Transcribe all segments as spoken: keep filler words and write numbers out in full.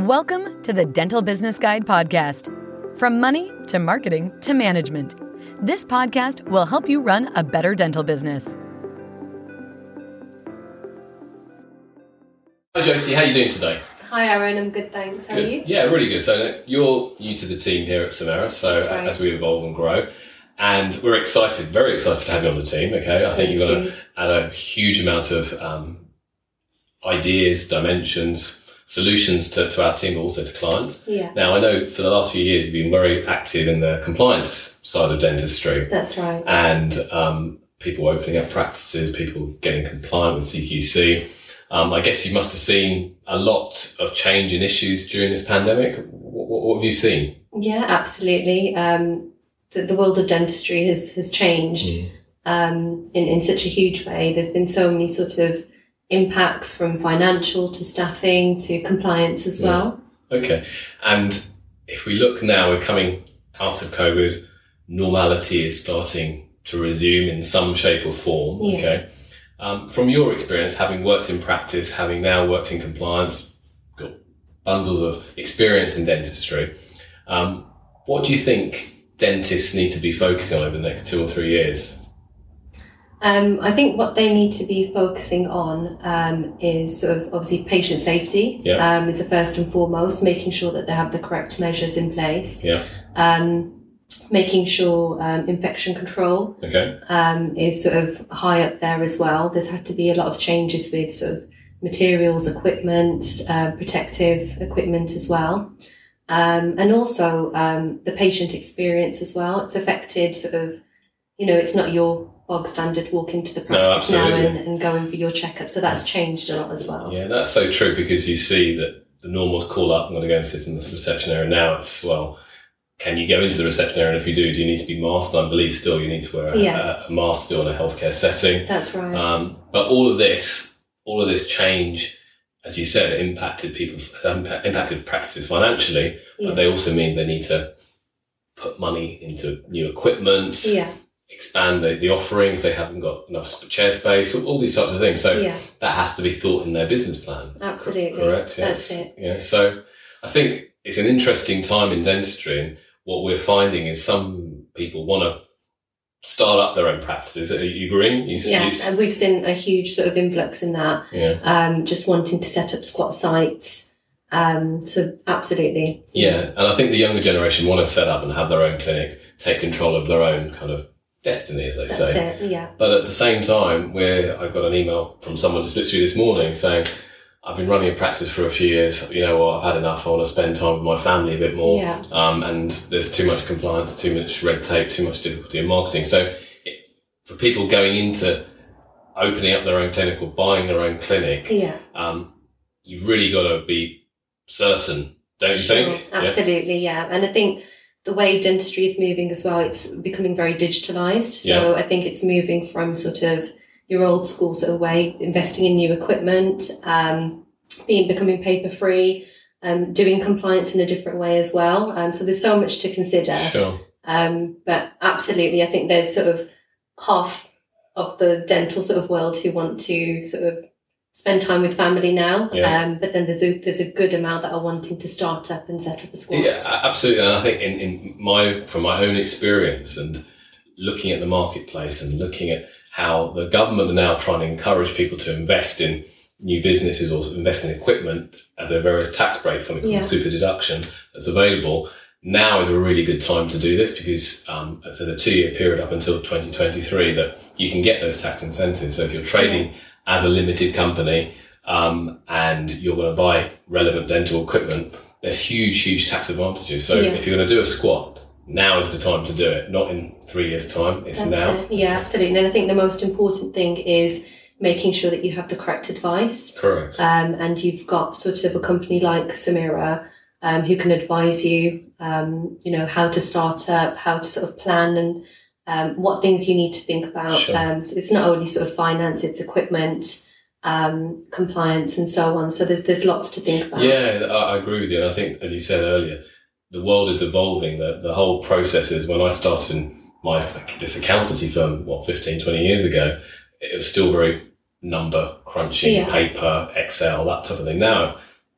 Welcome to the Dental Business Guide podcast. From money to marketing to management, this podcast will help you run a better dental business. Hi Josie, how are you doing today? Hi Aaron, I'm good, thanks. How good. are you? Yeah, really good. So you're new to the team here at Samera, so right. as we evolve and grow, and we're excited, very excited to have you on the team. Okay, I think Thank you're going you. to add a huge amount of um, ideas, dimensions, solutions to, to our team, but also to clients. Yeah. Now, I know for the last few years you've been very active in the compliance side of dentistry. That's right. And um, people opening up practices, people getting compliant with C Q C. Um, I guess you must have seen a lot of change in issues during this pandemic. What, what, what have you seen? Yeah, absolutely. Um, the, the world of dentistry has, has changed mm. um, in, in such a huge way. There's been so many sort of impacts from financial to staffing to compliance as well. Yeah. Okay. And if we look now, we're coming out of COVID, normality is starting to resume in some shape or form. Yeah. Okay. Um, from your experience, having worked in practice, having now worked in compliance, got bundles of experience in dentistry, um, what do you think dentists need to be focusing on over the next two or three years? Um, I think what they need to be focusing on um, is sort of obviously patient safety. Yeah. Um, it's the first and foremost, making sure that they have the correct measures in place. Yeah. Um, making sure um, infection control okay. um, is sort of high up there as well. There's had to be a lot of changes with sort of materials, equipment, uh, protective equipment as well. Um, and also um, the patient experience as well. It's affected sort of, you know, it's not your bog standard walk into the practice no, now and, and going for your checkup. So that's changed a lot as well. Yeah, that's so true, because you see that the normal call up, I'm going to go and sit in the reception area now. It's, well, can you go into the reception area? And if you do, do you need to be masked? I believe still you need to wear a, yes. a, a mask still in a healthcare setting. That's right. Um, but all of this, all of this change, as you said, impacted people, impacted practices financially, yeah. but they also mean they need to put money into new equipment, yeah. expand the, the offering if they haven't got enough chair space, all, all these types of things. So yeah. that has to be thought in their business plan. Absolutely. Correct. Yes. That's it. Yeah. So I think it's an interesting time in dentistry, and what we're finding is some people want to start up their own practices. Are you agreeing? You, yeah, you, and we've seen a huge sort of influx in that. Yeah. Um, just wanting to set up squat sites. Um, so absolutely. Yeah, and I think the younger generation want to set up and have their own clinic, take control of their own kind of destiny, as they That's say. it, yeah. But at the same time, where I got an email from someone just literally this morning saying, I've been running a practice for a few years, you know what, I've had enough, I want to spend time with my family a bit more. Yeah. Um, and there's too much compliance, too much red tape, too much difficulty in marketing. So it, for people going into opening up their own clinic or buying their own clinic, yeah. um, you've really got to be certain, don't you sure, think? Absolutely, yeah. yeah. And I think the way dentistry is moving as well, it's becoming very digitalised. So yeah. I think it's moving from sort of your old school sort of way, investing in new equipment, um, being becoming paper free, um, doing compliance in a different way as well. Um, so there's so much to consider. Sure. Um, but absolutely, I think there's sort of half of the dental sort of world who want to sort of spend time with family now. Yeah. Um, but then there's a there's a good amount that are wanting to start up and set up a squat. Yeah, absolutely. And I think in, in my from my own experience and looking at the marketplace and looking at how the government are now trying to encourage people to invest in new businesses or invest in equipment as there are various tax breaks, something called yeah. super deduction that's available. Now is a really good time to do this because um, there's a two-year period up until twenty twenty-three that you can get those tax incentives. So if you're trading yeah. as a limited company um, and you're going to buy relevant dental equipment, there's huge, huge tax advantages. So yeah. if you're going to do a squat, now is the time to do it, not in three years' time. It's That's now. It. Yeah, absolutely. And I think the most important thing is making sure that you have the correct advice. Correct. Um, and you've got sort of a company like Samera um, who can advise you, um, you know, how to start up, how to sort of plan and um, what things you need to think about. Sure. Um, so it's not only sort of finance, it's equipment, um, compliance and so on. So there's there's lots to think about. Yeah, I, I agree with you. And I think, as you said earlier, the world is evolving. The, the whole process is, when I started in my this accountancy firm, what, fifteen, twenty years ago, it was still very number crunching, Yeah. paper, Excel, that type of thing. Now,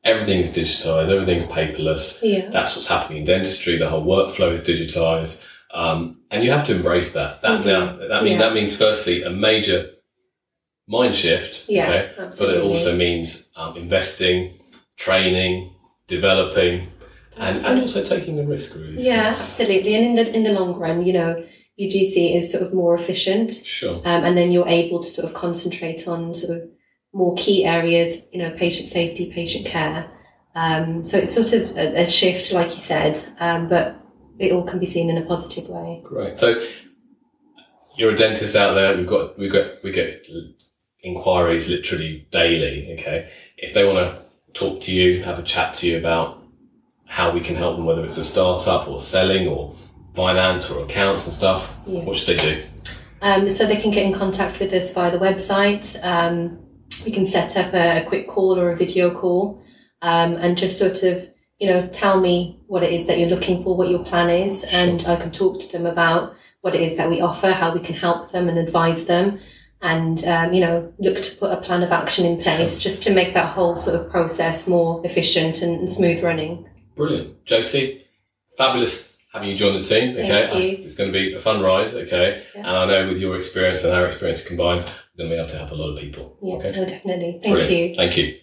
everything's digitized, everything's paperless. Yeah. That's what's happening in dentistry. The whole workflow is digitized. Um, and you have to embrace that. That Mm-hmm. now, that means, Yeah. that means firstly, a major mind shift. Yeah, okay? But absolutely. it also means um, investing, training, developing, and, and also taking a risk, really. Yeah, So- absolutely. And in the in the long run, you know, you do see it as sort of more efficient, Sure. um, and then you're able to sort of concentrate on sort of more key areas, you know, patient safety, patient care. Um, so it's sort of a, a shift, like you said, um, but it all can be seen in a positive way. Great. So you're a dentist out there. We've got we got we get inquiries literally daily. Okay, if they want to talk to you, have a chat to you about how we can help them, whether it's a startup or selling or finance or accounts and stuff, Yeah. what should they do? Um, so they can get in contact with us via the website. Um, we can set up a, a quick call or a video call, um, and just sort of, you know, tell me what it is that you're looking for, what your plan is, and I can talk to them about what it is that we offer, how we can help them and advise them, and, um, you know, look to put a plan of action in place Sure. just to make that whole sort of process more efficient and, and smooth running. Brilliant. Josie, fabulous having you join the team. Okay, Thank you. I- it's going to be a fun ride. Okay, Yeah. and I know with your experience and our experience combined, we're going to be able to help a lot of people. Yeah, Okay, no, definitely. Thank brilliant. you. Thank you.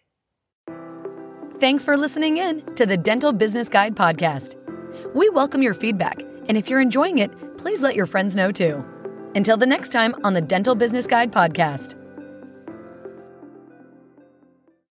Thanks for listening in to the Dental Business Guide podcast. We welcome your feedback, and if you're enjoying it, please let your friends know too. Until the next time on the Dental Business Guide podcast.